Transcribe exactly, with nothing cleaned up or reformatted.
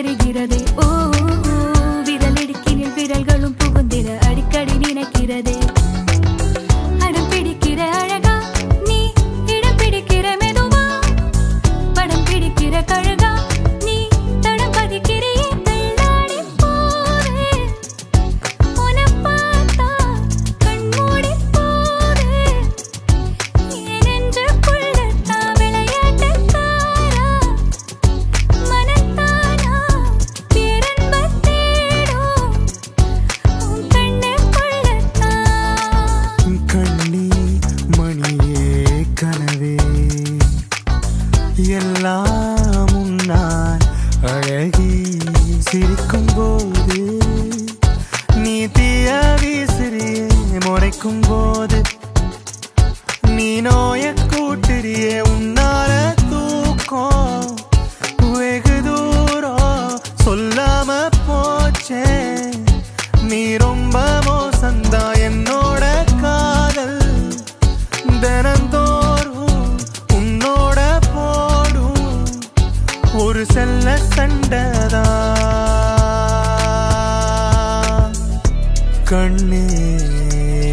தெரிகிறதே ஓ விரல் இடுக்கினில் விரல்களும் புகுந்திட அடிக்கடி நினைக்கிறதே அடம் பிடிக்கிற அழகா நீ இடம் பிடிக்கிற மெதுவா படம் பிடிக்கிற கழகா நீ தடம் பதிக்கிறியே தள்ளாடி போதே உன்னை பார்த்தா கண் மூடி போதே என் நெஞ்சுக்குள்ளத்தான் விளையாட்டுக்காரா மனத்தானா பேரன்பத் தேடும் உன் கண்ணுக்குள்ளத்தான் கண்ணி மணியே கனவே எல்லாம் உன்னால் அழகி சிரிக்கும் போது நீ தீய வீசுறியே முறைக்கும் போது நீ நோய கூட்டுறியே உன்னால தூக்கம் வெகு தூரம் சொல்லாம போச்சே நீ ரொம்ப மோசந்தா என்னோட காதல் தினந்தோறும் உன்னோட போடும் ஒரு செல்ல சண்டதா கண்ணே